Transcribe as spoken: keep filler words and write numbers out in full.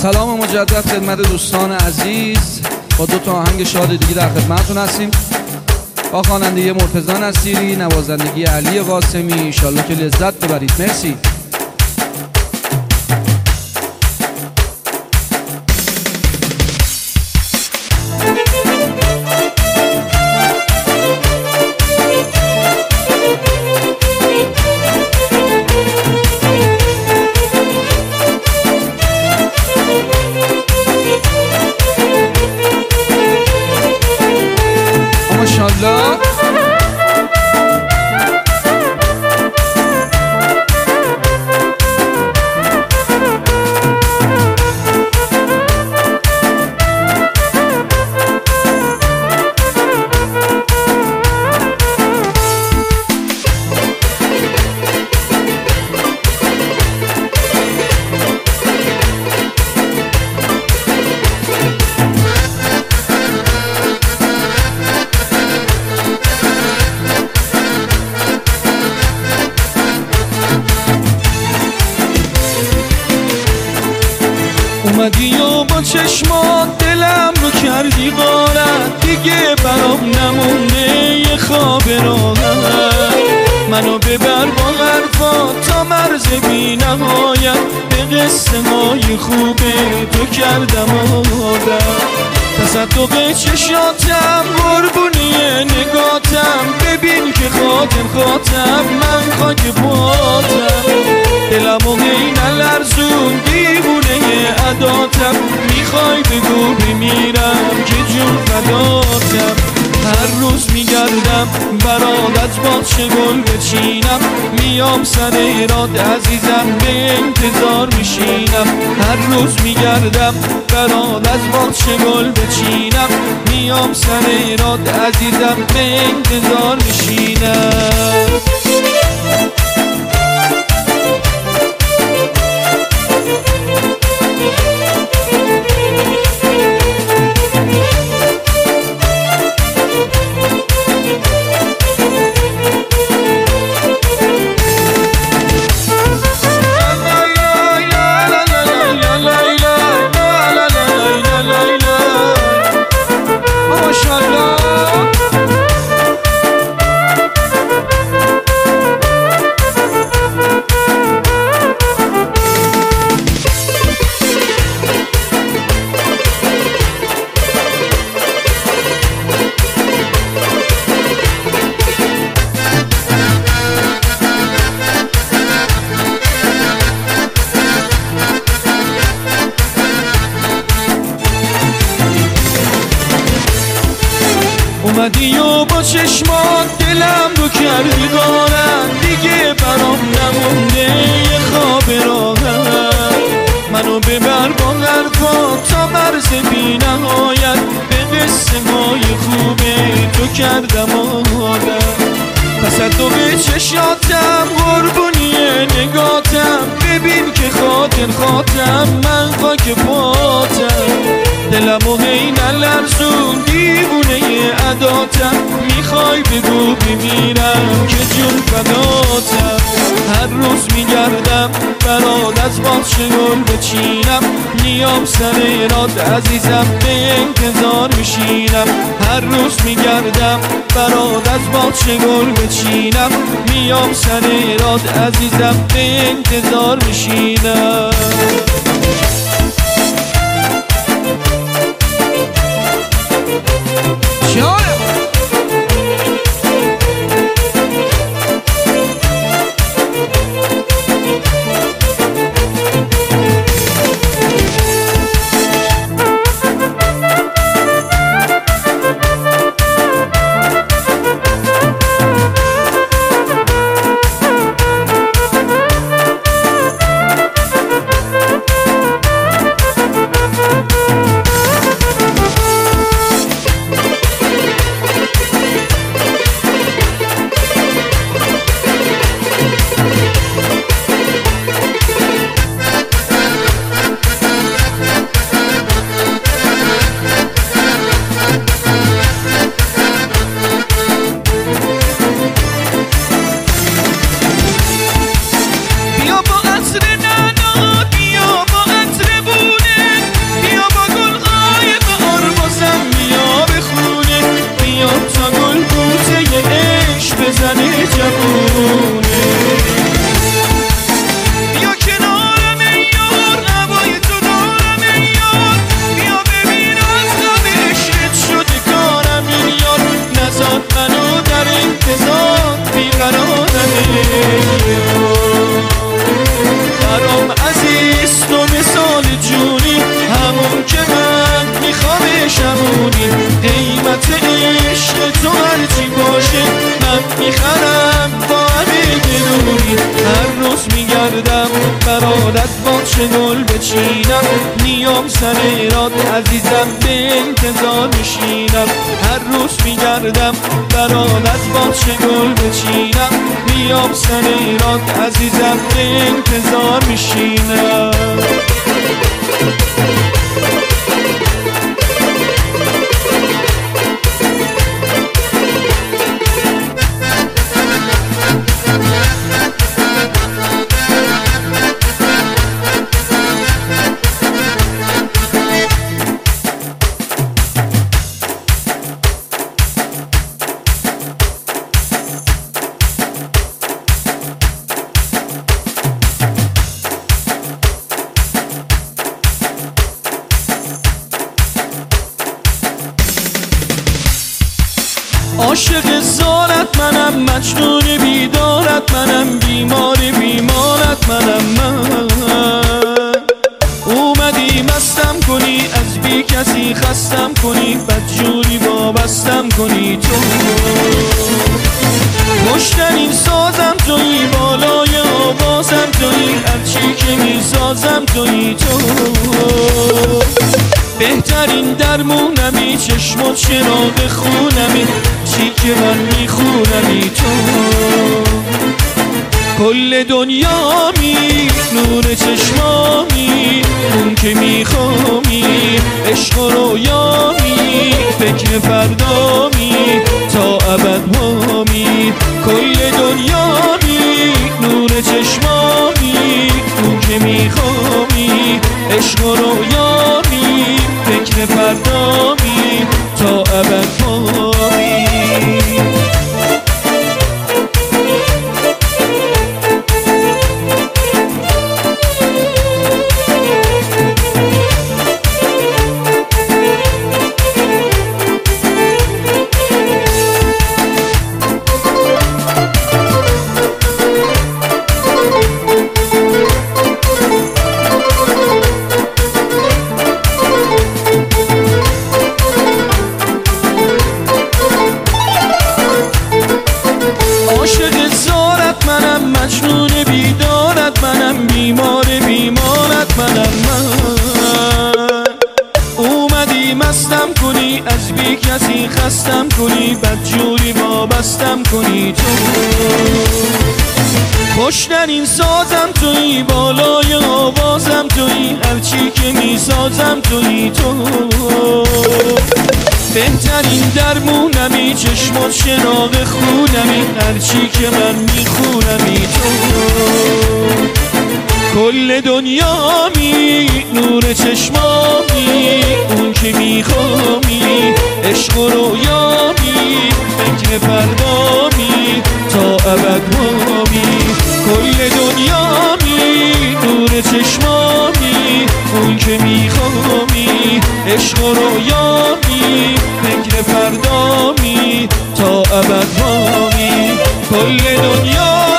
سلام مجدد خدمت دوستان عزیز. با دو تا آهنگ شاد دیگه در خدمتتون هستیم. با خوانندگی مرتضی نصیری، نوازندگی علی قاسمی. ان شاءالله که لذت ببرید. مرسی. ماشاءالله. اومدی و با چشمات دلم رو کردی غارت، دیگه برام نمونده یه خواب راحت. منو ببر با حرفات تا مرز بی نهایت، به قصه های خوبه تو کردم عادت. تصدق چشاتم قربونی نگاتم، ببین که خاطر خاطم من خاک پاتم. دلمو هی نلرزون دیوونه عداتم، میخوای بگو بمیرم که جون فداتم. هر روز میگردم برات از باغچه گل بچینم، میام سر ایراد عزیزم به انتظار میشینم. هر روز میگردم برات از باغچه گل بچینم، میام سر ایراد عزیزم به انتظار میشینم. اومدی و با چشمات دلم رو کردی غارت، دیگه برام نمونده یه خواب راحت. منو ببر با حرفات تا مرز بی نهایت، به قصه های خوبه تو کردم عادت. تصدق چشاتم قربونی نگاتم، ببین که خاطر خاطرم من خاک پاتم. دلمو هی نلرزون دیوونه عداتم، میخوای بگو بمیرم که جون فداتم. هر روز میگردم برات از باغچه گل بچینم، میام سر ایراد عزیزم به انتظار میشینم. هر روز میگردم برات از باغچه گل بچینم، میام سر ایراد عزیزم به انتظار میشینم. گل بچینم، میام سر راد عزیزم به انتظار میشینم. هر روز میگردم برات از باغچه گل بچینم، میام سر راد عزیزم به انتظار میشینم. عاشق زارت منم، مجنون بیدارت منم، بیمار بیمارت منم من. اومدی مستم کنی، از بی کسی خستم کنی، بدجوری وابستم کنی تو. مشترین سازم تویی، بالای آوازم تویی، هرچی که میسازم تویی تو. بهترین درمونمی، چشمات چراغ خونمی، چی که من میخونمی تو. کل دنیامی، نور چشمامی، اون که میخوامی، عشق و رویامی، فکر فردامی، تا ابد مامی. کل دنیامی، نور چشمامی، اون که میخوامی، عشق و رویامی، فکر فردامی، تا ابد مامی. مجنون بیدارت منم، بیمار بیمارت منم من. اومدی مستم کنی، از بی کسی خستم کنی، بدجوری وابستم کنی تو. خوشترین سازم تویی، بالای آوازم تویی، هرچی که میسازم تویی تو. بهترین درمونمی، چشمات چراغ خونمی، هرچی که من میخونمی تو. کل دنیامی، نور چشمامی، اون که میخوامی، عشق و رویامی، فکر فردامی، تا ابد مامی. کل دنیامی، نور چشمامی، اون که میخوامی، عشق و رویامی، فکر فردامی، تا ابد مامی. کل دنیا